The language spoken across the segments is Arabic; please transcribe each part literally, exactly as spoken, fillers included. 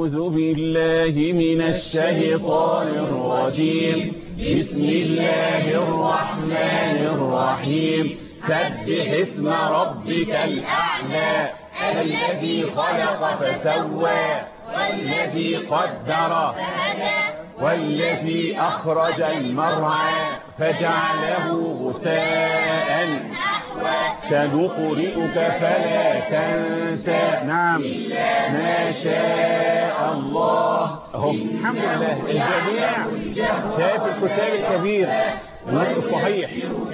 أعوذ بالله من الشيطان الرجيم. بسم الله الرحمن الرحيم. سبح اسم ربك الأعلى الذي خلق فسوى والذي قدر فهدى والذي أخرج المرعى فجعله غثاء سنقرئك فلا تنسى. نعم ما شاء الله. اهو الحمد لله الجميع شايف الكتاب الكبير النطق الصحيح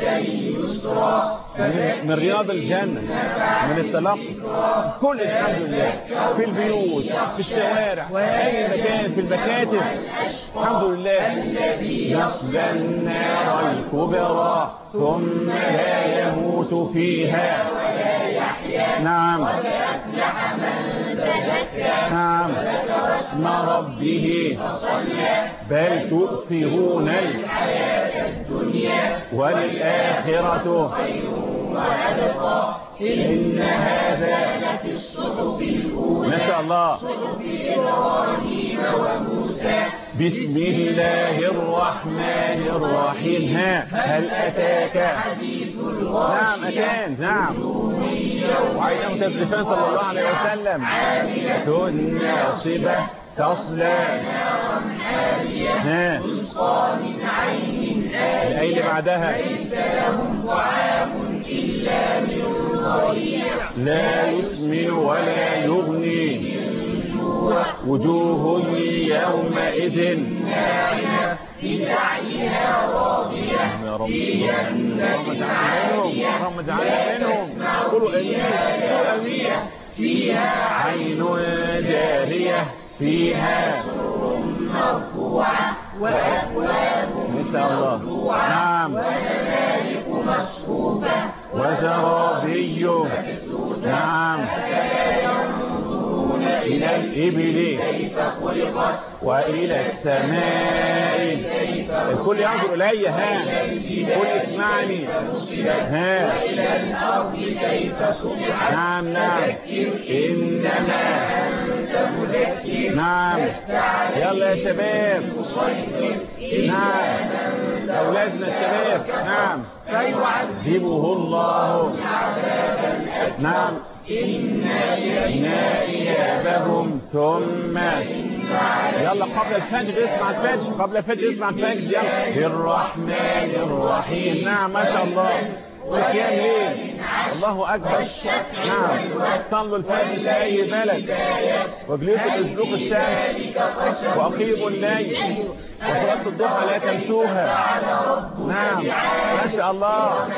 من رياض الجنة من التلقي كل الحمد لله في البيوت في الشوارع أي مكان في المكاتب الحمد لله. يصلى النار الكبرى ثم لا يموت فيها ولا يحيا. نعم وسيفلح من تزكى. نعم اسم ربه فصلى. بل تؤثرون الحياة الدنيا والآخرة خير وأبقى. إن هذا لفي الصحف الأولى. ما شاء الله. صحف إبراهيم وموسى. بسم الله الرحمن الرحيم. ها هل أتاك حديث الغاشية. نعم أتان. نعم وعينه تزلفان صلى الله عليه وسلم. عاملة ناصبة تصلى نارا حامية تسقى من عين آنية. الآية اللي بعدها ليس لهم طعام إلا من ضريع لا يسمن ولا يغني من جوع. وجوه يومئذ ناعمة لسعيها راضية في جنة عالية لا تسمع فيها لاغية فيها عين جارية فيها سرر مرفوعة وأكواب مرفوعة. نعم ونمارق مصفوفة وزرابي مبثوثة. نعم أفلا ينظرون إلى الإبل كيف خلقت وإلى السماء كيف. الكل ينظر إلي. ها الكل اسمعني. ها وإلى الأرض كيف سطحت. نعم نعم إنما أنت مذكر. نعم يلا يا شباب. نعم أولادنا الشباب. نعم فيعذبه الله عذابا أكبر. نعم إنا إيابهم ثم يلا قبل الفجر اسمع الفجر. قبل الفجر اسمع الفجر. يلا الرحمن الرحيم. نعم ما شاء الله. وقيام ليل الله أكبر. نعم صلوا الفجر في أي بلد واجلسوا لشروق الشمس وأقيموا الليل وصلاة الضحى لا تنسوها. نعم ما شاء الله.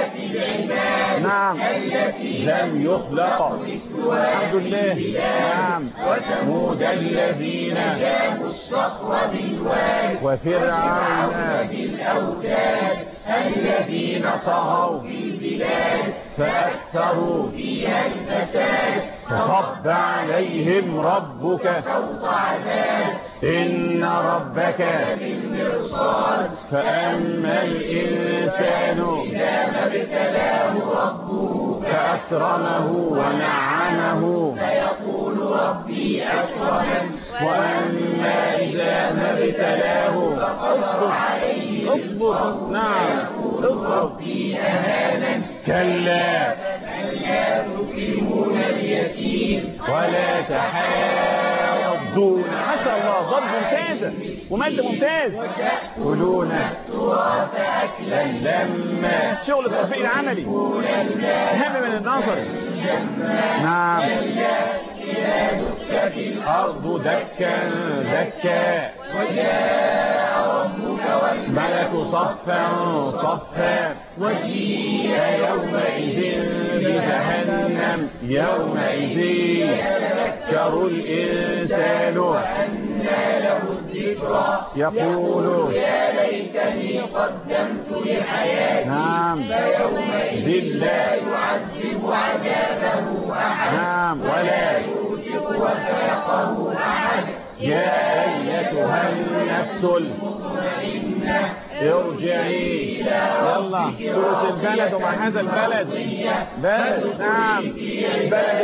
نعم لم يخلق. الحمد لله. نعم وثمود الذين جابوا الصخر بالواد وفرعون بالأوتاد الذين طغوا في البلاد فأكثروا فيها الفساد فصب عليهم ربك سوط عذاب. إن ربك بالمرصاد. فأما الإنسان إذا ما ابتلاه ربه فأكرمه ونعمه فيقول ربي أكرمن. وأما إذا ما ابتلاه فقدر عليه رزقه. نعم ربي أهانن. كلا لا تكرمون اليتيم ولا تحاضون. ما شاء الله ضرب ممتازة ومادة ممتاز. تأكلون التراث أكلا لما. شغل الترفيه العملي أهم من النظر. نعم إذا دكت الأرض دكا دكا وجاء ربك والملك صفا صفا وجيء يومئذ بجهنم يومئذ يتذكر الإنسان وأنى له الذكرى يقول يا ليتني قدمت لحياتي. نعم فيومئذ لا يعذب عذابه أحد. نعم ولا يوثق وثاقه أحد. يا أيتها النفس المطمئنة ارجعي. يلا سورة البلد ومع هذا البلد بلد. نعم البلد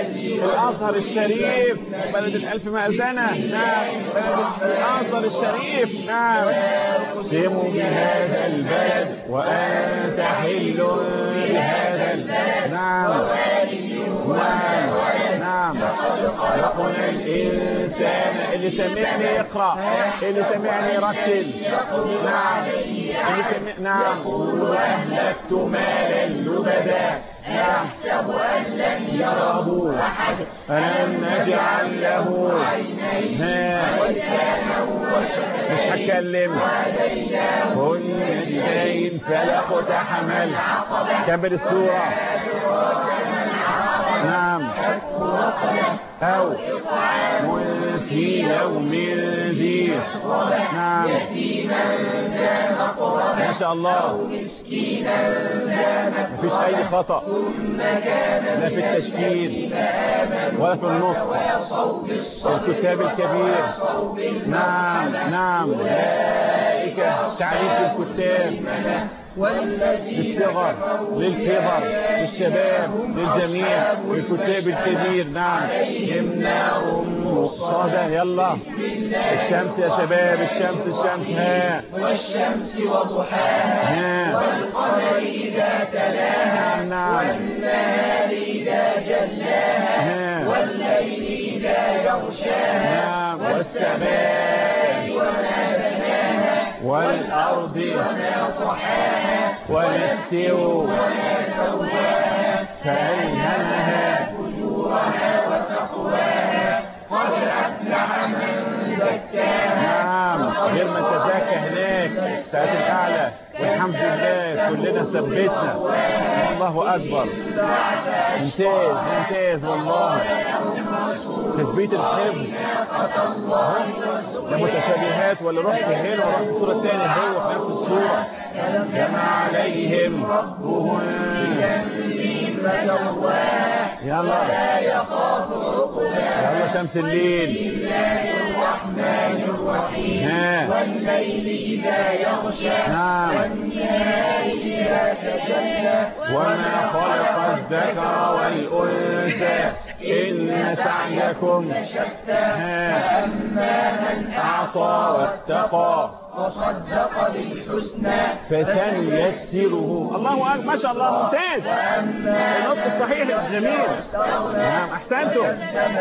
الازهر الشريف بلد الالف مأذنة. نعم بلد الازهر الشريف. نعم اقسم بهذا البلد وانت حل بهذا البلد. نعم نعم نعم خلقنا الانسان. اللي سمعني يقرأ، اللي سمعني يرتل. نعم اللي سمعني. نعم واهلكت مالا لبدا يحسب أن لن يره أحد ألم نجعل له عينين ولسانا وشفتين. مش هتكلم. كل الجبين فلقت حمل. كمل السورة. نعم أو في يوم ذي. نعم ما شاء الله. مفيش أي خطأ لا في التشكيل ولا في النطق. الكتاب الكبير. نعم نعم ملائكة تعريف الكتاب للصغر للكبر للشباب للجميع الكتاب الكبير. نعم نار مصادة. يلا الشمس يا شباب. الشمس الشمس. ها والشمس وضحاها والقمر إذا تلاها والنهار إذا جلاها والليل إذا يغشاها والسماء وما بناها والأرض وما طحاها ونفس وما سواها فألهمها فجورها وتقواها قد أفلح من زكاها. نعم غير ما تزكى هناك ساعة الأعلى. والحمد لله كلنا ثبتنا. الله أكبر. ممتاز ممتاز والله. تثبيت الحفظ ده متشابهات ولا رحت هنا ورحت الصورة الثانية هو في نفس الصورة. جمع عليهم ربهم يلا يلا شمس الليل. الرحمن الرحيم والليل إذا يغشى والنهار إذا تجلى وما خلق الذكر والأنثى إن سعيكم شتى فأما من أعطى واتقى وصدق بالحسنى فسنيسره. الله أكبر ما شاء الله ممتاز. النطق الصحيح جميل. نعم أحسنتم.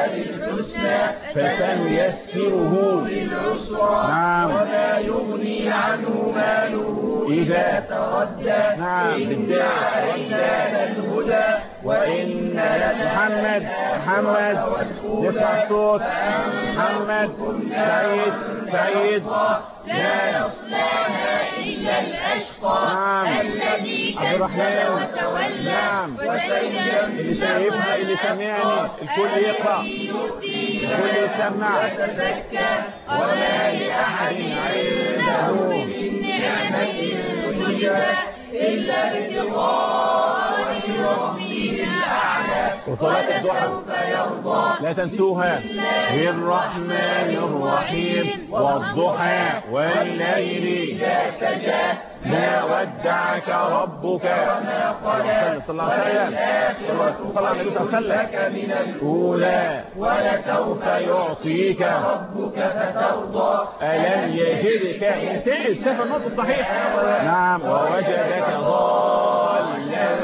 فسنيسره للعسرى وما يغني عنه ماله إذا تردى. نعم إن علينا للهدى وإن محمد محمد نرفع الصوت. محمد سعيد سعيد لا يصلاها إلا الأشقى. نعم الذي عبد الرحمن. وتولى. نعم اللي شايفها اللي سمعني الكل يقرأ الكل يسمع. وما لأحد عنده من نعمة تجزى إلا ابتغاء وجه ربه الأعلى وصلاة الضحى لا تنسوها. الرحمن الرحيم والضحى والليل إذا سجى ما ودعك ربك وما قلى صلى الله عليه وسلم. صلى الله عليه وسلم. من الأولى ولسوف يعطيك ربك فترضى. ألم يجدك ممتاز. شاف النطق الصحيح. نعم ووجدك ضالا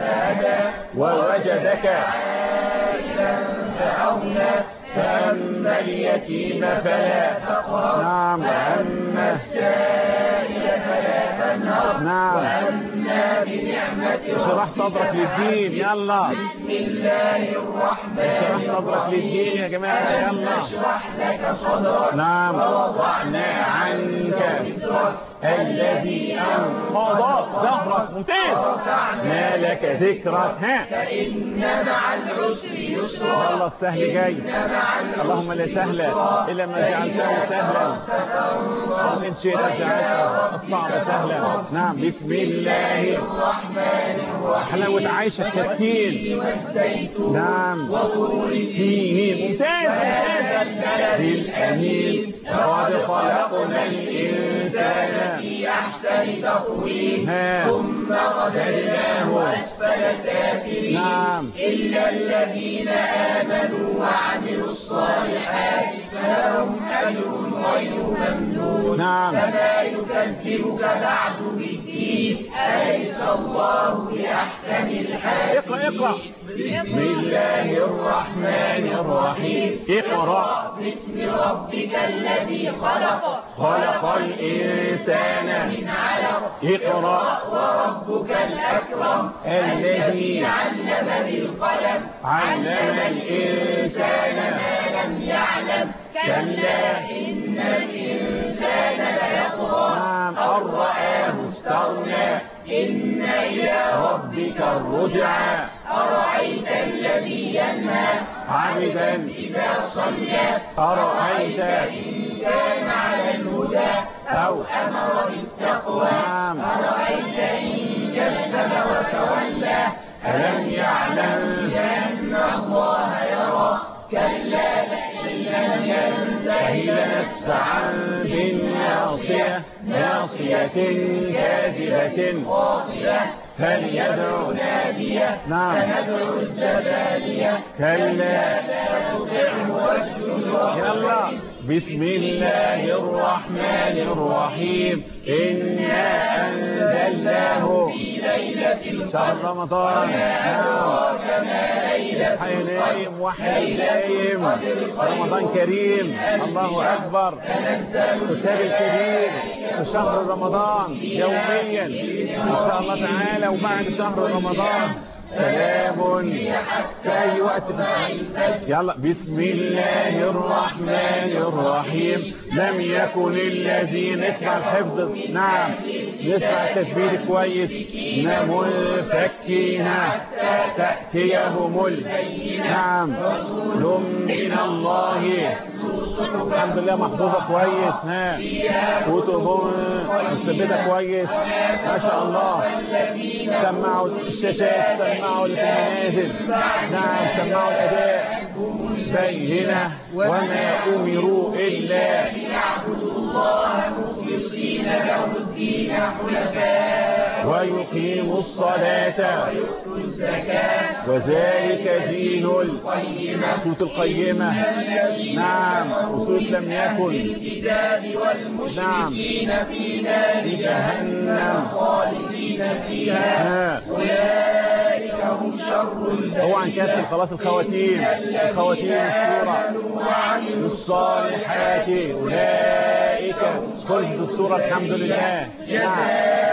ووجدك عائلا فأغنى فأما اليتيم فلا تقهر. نعم وأما السائل فلا تنهر. نعم وأما بنعمة اشرح صدرك للدين. يلا بسم الله الرحمن اشرح صدرك للدين يا جماعة. يلا نشرح لك صدرك نعم ووضعنا عنك وزرك الذي أنقض ظهرك. ممتاز. ما لك ذكرك. ها فإن مع العسر يسرا. الله السهل جاي. اللهم لا سهل إلا ما جعلته سهلا وإن شئت جعلت الصعب سهلا. نعم بسم الله الرحمن الرحيم حلاوة عيشة التسكين. والزيتون نعم وطور سينين. ممتاز ممتاز. بالأمين لقد خلقنا الإنسان في أحسن تقويم ها. ثم رددناه أسفل سافلين نعم. إلا الذين آمنوا وعملوا الصالحات فلهم أجر غير ممنون نعم. فما يكذبك بعد بالدين أليس الله بأحكم الحاكمين. اقرأ اقرأ. بسم الله الرحمن الرحيم. اقرأ باسم ربك الذي خلق خلق الإنسان من علق اقرأ وربك الأكرم الذي علم بالقلم علم الإنسان ما لم يعلم كلا إن الإنسان ليطغى نعم. أن رآه استغنى إن إلى ربك الرجعى أرأيت الذي ينهى عبدا إذا صلى أرأيت إن كان على الهدى أو أمر بالتقوى نعم. أرأيت إن كذب وتولى ألم يعلم بأن الله يرى كلا لئن لم ينته لنسفعا بالناصية ناصية كاذبة خاطئة فليدع نادية نعم. سندع الزبانية كلا لا تطعه واسجد يلا. بسم الله الرحمن الرحيم إنا أنزلناه في ليلة شهر رمضان أدراك ما ليلة حينايم وحينايم رمضان كريم الله أكبر كتاب الكبير في شهر رمضان يوميا إن شاء الله تعالى وبعد شهر رمضان سلام في أي وقت. يلا. بسم الله الرحمن الرحيم لم يكن الذين اسمع الحفظ نعم نسمع التشبيه كويس منفكين تأتيهم ال نعم رسول من الله الحمد لله محفوظة كويس. ها كتب مستبدة كويس ما شاء الله. سمعوا الشاشات سمعوا اللي في المنازل نعم سمعوا الأداء بينة وما أمروا إلا ليعبدوا الله مخلصين له الدين حنفاء ويقيموا الصلاة ويؤتوا الزكاة وذلك دين القيمة الصوت القيمة نعم وصوت لم يكن الكتاب والمشركين في نار جهنم خالدين فيها ها. أولئك هم شر البرية. هو عن كسر خلاص الخواتيم الخواتيم السورة وعملوا الصالحات أولئك خلد السورة الحمد لله نعم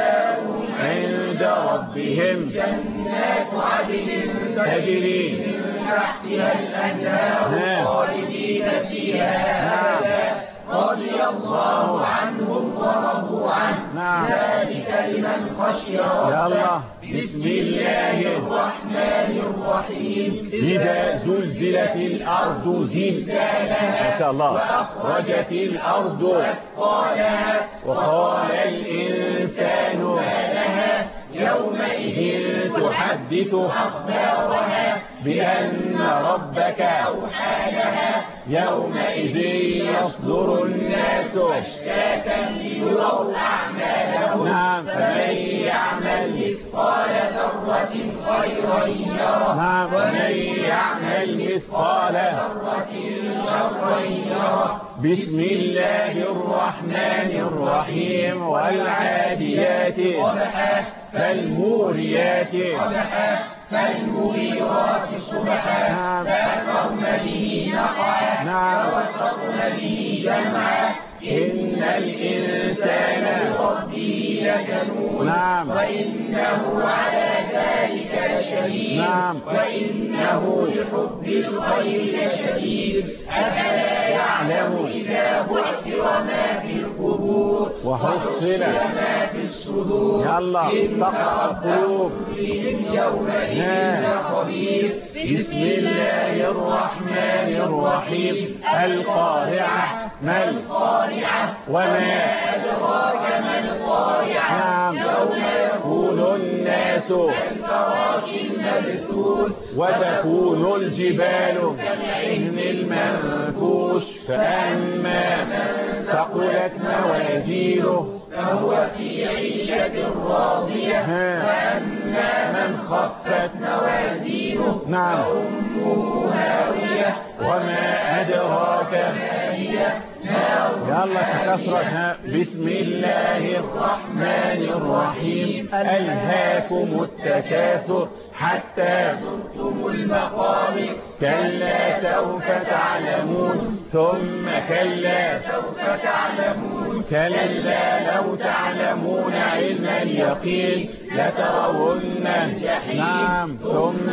عند ربهم جنات عدن تجري من تحتها الأنهار خالدين فيها أبدا رضي الله عنهم ورضوا عنه نعم. ذلك لمن خشي ربه. يلا. بسم الله الرحمن الرحيم إذا زلزلت الأرض زلزالها ما شاء الله وأخرجت الأرض أثقالها وقال الإنسان ما لها يومئذ تحدث أخبارها بأن ربك أوحى لها يومئذ يصدر الناس أشتاتا ليروا أعمالهم نعم فمن يعمل مثقال ذرة خيرا يره نعم فمن يعمل مثقال ذرة شرا يره. بسم الله الرحمن الرحيم والعاديات ضبحا فالموريات قدحا فالمغيرات صبحا نعم. فأثرن به نقعا نعم. فوسطن به جمعا إن الإنسان لربه لكنود نعم. وإنه على ذلك لشهيد نعم. وإنه لحب الخير لشديد أفلا يعلم إذا بعثر ما في القبور وحصل ما في الصدور يلا تقع القلوب فيهم يومئذ خبير. بسم الله الرحمن الرحيم القارعة ما القارعة وما أدراك ما القارعة نعم يوم يكون الناس الفراش المبثوث وتكون الجبال كالعهن المنفوش فأما ثقلت موازينه فهو في عيشة راضية وأما من خفت موازينه نعم فأمه هاوية وما أدراك ما هي نار يلا كثرة. بسم الله الرحمن الرحيم. ألهاكم التكاثر حتى زرتم المقابر كلا سوف تعلمون ثم كلا سوف تعلمون كلا لو تعلمون علم اليقين لترون. نعم ثم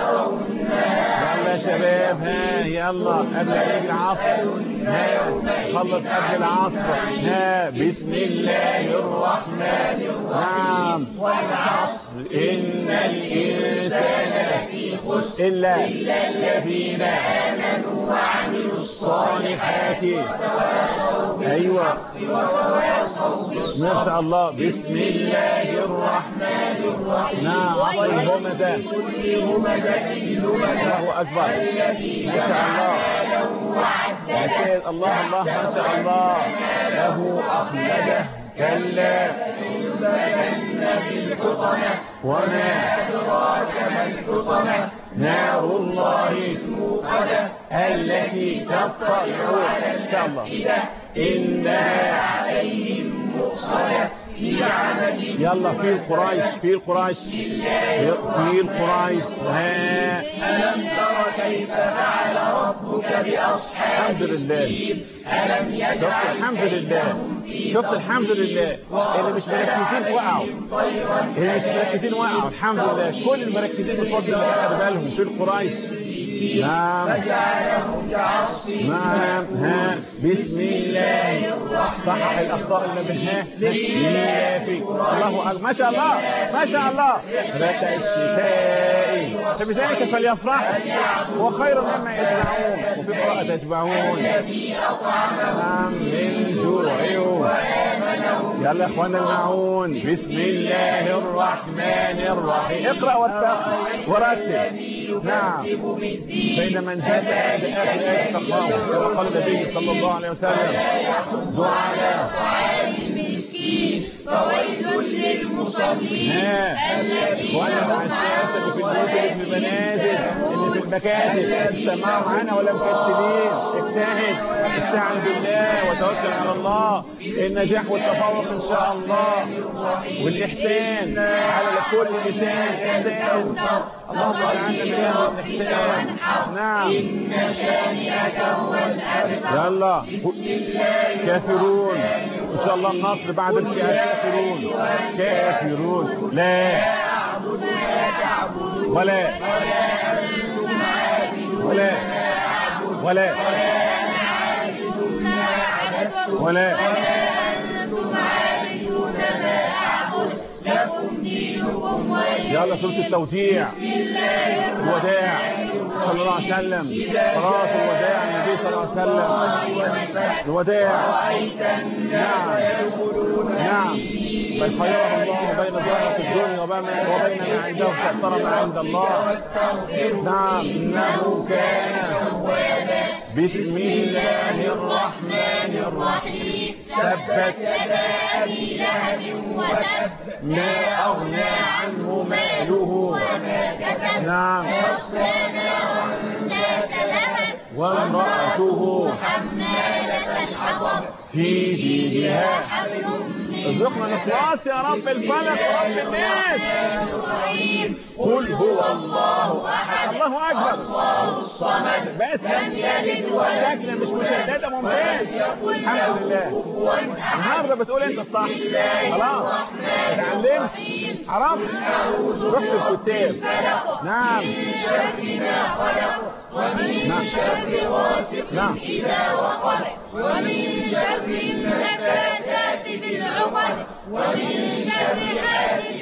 يلا شباب ها يلا قبل عيد العصر ها خلص قبل العصر ها. بسم الله الرحمن الرحيم. نعم والعصر إن الإنسان لفي خسر إلا إلا الذين آمنوا وعملوا الصالحات أيوة وتواصوا بالصبر. ما شاء الله. بسم الله الرحمن الرحيم. نعم عطوا الهمزة كل همزة لمزة الله أكبر. الذي ما شاء الله له وعدده أكيد. الله الله ما شاء الله. له أخلده كلا لينبذن بالحطمة وما أدراك ما الحطمة نار الله الموقدة التي تطلع على الأفئدة إنها عليهم مؤصدة في عمد. يلا في القريش في القريش في القريش ها. ألم تر كيف فعل ربك بأصحاب الحمد لله. الفيل ألم شفت يجعل الحمد لله. كيدهم في شفت الحمد لله. اللي مش مركزين وقعوا. طيرا اللي مش مركزين وقعوا. الحمد لله. كل المركزين بفضل الله خدوا بالهم في القريش. نعم فجعلهم كعصف نعم ها. بسم الله صحح الأخطاء النبهة لليافي. الله أكبر. ما شاء الله ما شاء الله. متى الشتاء فبذلك فليفرحوا وخير مما يجمعون وفي قراءة تجمعون. نعم من جوع. يلا يا اخوانا المعون. بسم الله الرحمن الرحيم. اقرأ واستغفر ورتل. نعم بين من جاء بآخر آية تقرأه كما قال النبي صلى الله عليه وسلم دعاء فويل للمصلين وانا مع السياسة في البيوت اللي في المنازل اللي في المكاتب استمعوا معانا ولا مكتبين. اجتهد استعن بالله وتوكل على الله. النجاح والتفوق ان شاء الله والاحسان على كل لسان احسان. اللهم اجعلنا من اهل الاحسان. نعم إن شانئك هو الأبتر. يلا كافرون ان شاء الله النصر بعد الكافرون. كافرون لا ولا ولا ولا ولا يلا سورة التوديع الوداع صلى الله عليه وسلم. صلاة الوداع النبي صلى الله عليه وسلم. الوداع نعم نعم بل خيره الله بين زهرة الدنيا وبين ما عنده فاختار ما عند الله. نعم إنه كان بسم الله الرحمن الرحيم. تبت يدا أبي لهب وتب ما أغنى عنه ماله وما كسب. نعم يصلى نارا ذات لهب وامرأته حمالة الحطب في جيدها. حبل من ارزقنا الإخلاص يا رب الفلق ورب الناس. الرحيم. قل هو الله أحد الله أكبر. الله الصمد بس لم يلد ولم شكل مش مشاهدات ممتاز. الحمد لله. النهارده بتقول انت الصح. خلاص اتعلمت عرفت رحت الكتاب. نعم شر ما خلق ومن نعم. شر غاسق نعم. إذا وقب ومن شر النفاثات في العقد ومن شر حاسد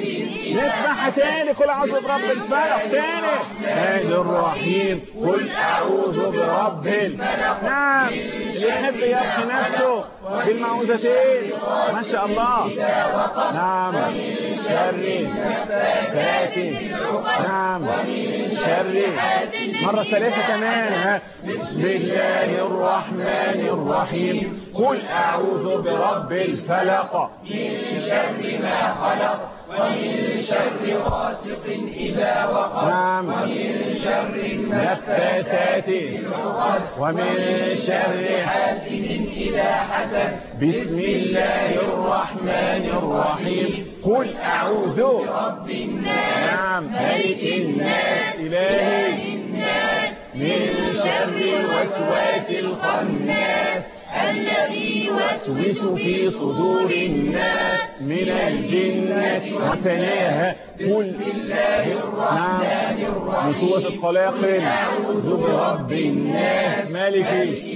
نسمعها تاني. قل اعوذ برب الفلق تاني. الرحمن الرحيم. قل اعوذ برب الفلق. نعم يحب يرخي نفسه بالمعوذتين ما شاء الله. نعم شر فاتن. نعم شر. مرة ثالثة كمان. بسم الله الرحمن الرحيم. قل اعوذ برب الفلق من شر ما خلق ومن شر غاسق إذا وقب. نعم. ومن شر النفاثات في العقد. ومن شر حاسد إذا حسد. بسم الله الرحمن الرحيم. قل اعوذ برب الناس. نعم ملك الناس. إلهي الناس. من شر الوسواس الخناس الذي يوسوس في صدور الناس من الجنة وثناها. قل الله الرحمن الرحيم. من سورة القلاقل. أعوذ برب الناس. مالك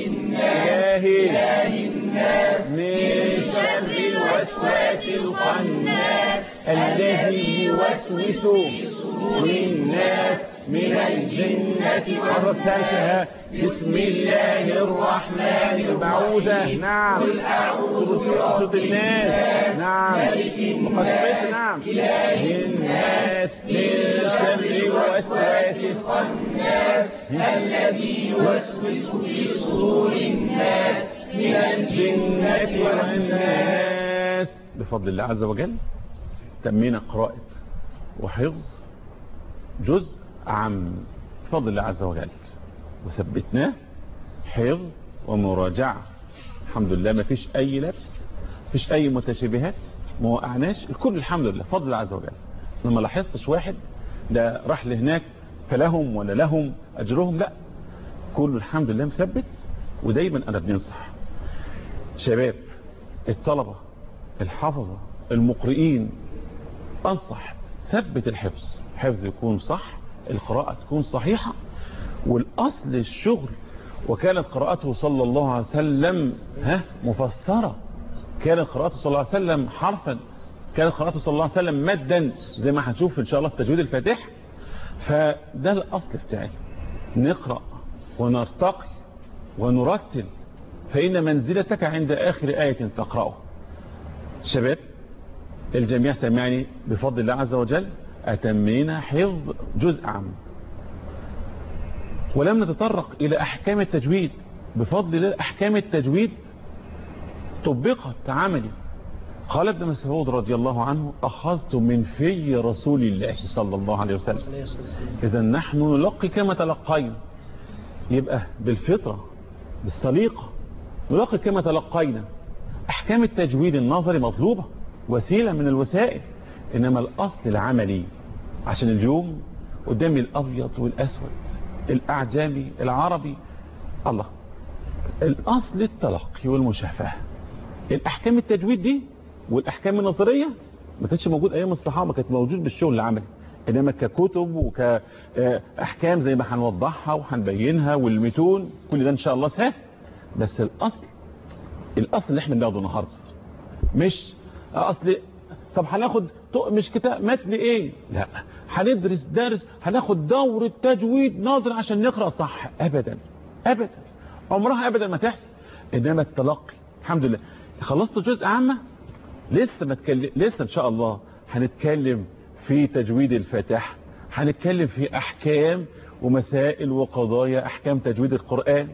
إلهي الناس من شر الوسواس الخناس الذي يوسوس في صدور الناس من الجنة والثالثة. بسم الله الرحمن الرحيم. نعم قل أعوذ برب الناس. نعم ملك الناس. نعم إله الناس من شر الوسواس الخناس الذي يوسوس في صدور الناس من الجنة والناس. بفضل الله عز وجل تمينا قراءة وحفظ جزء عام بفضل الله عز وجل، وثبتناه حفظ ومراجعة. الحمد لله ما فيش أي لبس، ما فيش أي متشابهات، ما وقعناش الكل الحمد لله بفضل الله عز وجل. لما لاحظتش واحد ده راح لهناك فلهم ولا لهم أجرهم، لا كله الحمد لله مثبت. ودايما أنا بننصح شباب الطلبة الحفظة المقرئين، أنصح ثبت الحفظ، حفظ يكون صح، القراءة تكون صحيحة، والأصل الشغل. وكانت قراءته صلى الله عليه وسلم ها مفسرة، كانت قراءته صلى الله عليه وسلم حرفا، كانت قراءته صلى الله عليه وسلم مدا زي ما هنشوف إن شاء الله في تجويد الفاتح. فده الأصل بتاعي، نقرأ ونرتقي ونرتل، فإن منزلتك عند آخر آية تقرأه. شباب الجميع سمعني بفضل الله عز وجل أتمينا حفظ جزء عام، ولم نتطرق إلى أحكام التجويد. بفضل الله أحكام التجويد طبقت عملي. قال ابن مسعود رضي الله عنه أخذت من في رسول الله صلى الله عليه وسلم. إذا نحن نلقي كما تلقينا، يبقى بالفطرة بالسليقة نلقي كما تلقينا. أحكام التجويد النظري مطلوبة، وسيلة من الوسائل، إنما الأصل العملي. عشان اليوم قدامي الأبيض والأسود، الأعجمي العربي، الله الأصل التلقي والمشافهة. الأحكام التجويد دي والأحكام النظرية ما كانتش موجود أيام الصحابة، كانت موجود بالشغل العملي، إنما ككتب وكأحكام زي ما هنوضحها وهنبينها والمتون كل ده إن شاء الله سهل. بس الأصل الأصل اللي احنا بناخده النهارده مش أصل طب هناخد مش كتاب متن ايه، لا هندرس درس هناخد دورة تجويد ناظر عشان نقرأ صح. ابدا ابدا عمرها ابدا ما تحصل. انما التلقي الحمد لله خلصت جزء عامة، لسه ما تكلم لسه ان شاء الله هنتكلم في تجويد الفاتحة، هنتكلم في احكام ومسائل وقضايا احكام تجويد القرآن.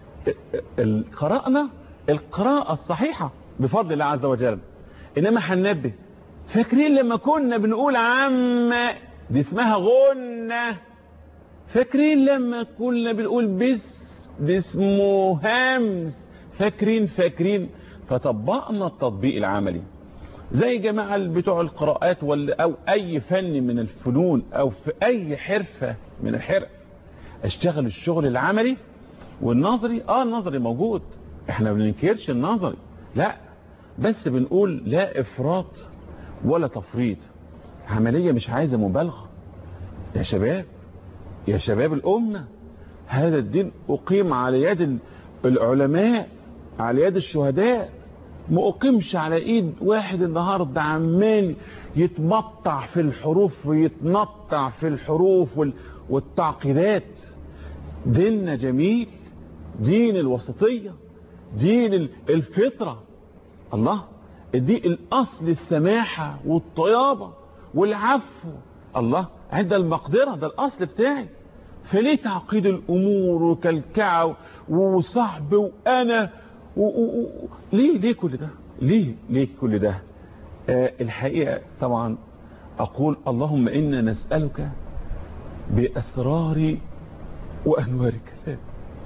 قرأنا القراءة الصحيحة بفضل الله عز وجل. انما هننبه، فاكرين لما كنا بنقول عامة دي اسمها غنة؟ فاكرين لما كنا بنقول بس دي اسمه همس؟ فاكرين فاكرين فطبقنا التطبيق العملي زي جماعة بتوع القراءات ولا او اي فن من الفنون او في اي حرفة من الحرف. اشتغل الشغل العملي والنظري. اه النظري موجود، احنا ما بننكرش النظري، لا بس بنقول لا افراط ولا تفريط. عملية مش عايزة مبالغة يا شباب، يا شباب الأمة. هذا الدين أقيم على يد العلماء، على يد الشهداء، ما أقيمش على إيد واحد النهاردة عمال يتمطع في الحروف ويتنطع في الحروف والتعقيدات. ديننا جميل، دين الوسطية، دين الفطرة. الله، دي الأصل السماحة والطيابة والعفو. الله، عند المقدرة ده الأصل بتاعي. فليه تعقيد الأمور وكالكعة وصحب وأنا و... و... و... ليه ليه كل ده؟ ليه ليه كل ده؟ آه الحقيقة طبعا أقول اللهم إنا نسألك بأسرار وأنوار كلام،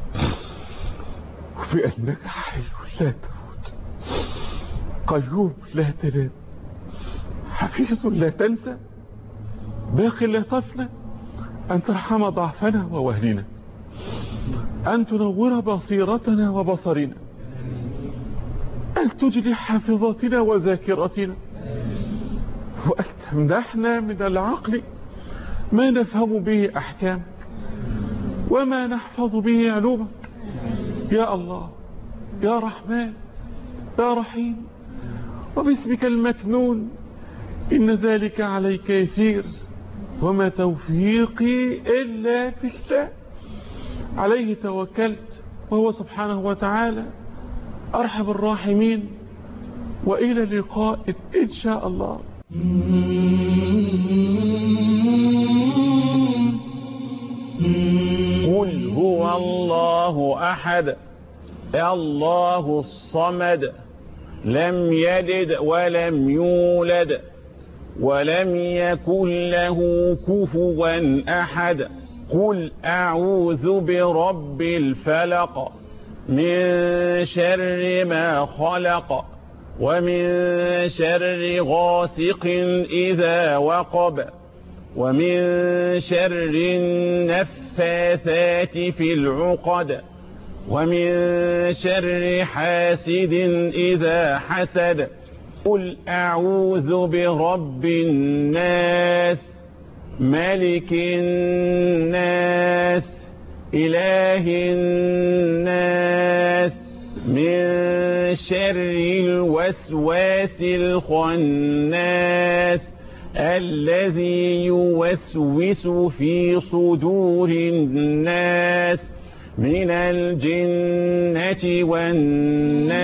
وفي أنك حي لا تموت، قيوم لا تنام، حفيظ لا تنسى، باق لا تفنى، أن ترحم ضعفنا ووهننا، أن تنور بصيرتنا وبصرنا، أن تجلي حافظاتنا وذاكرتنا، وأن تمنحنا من العقل ما نفهم به أحكامك وما نحفظ به علومك. يا الله يا رحمن يا رحيم، وباسمك المكنون إن ذلك عليك يسير، وما توفيقي إلا بالله، عليه توكلت وهو سبحانه وتعالى أرحم الراحمين. وإلى اللقاء إن شاء الله. قل هو الله أحد الله الصمد لم يلد ولم يولد ولم يكن له كفوا أحد. قل أعوذ برب الفلق من شر ما خلق ومن شر غاسق إذا وقب ومن شر النفاثات في العقد ومن شر حاسد إذا حسد. قل أعوذ برب الناس ملك الناس إله الناس من شر الوسواس الخناس الذي يوسوس في صدور الناس من الجنة والناس.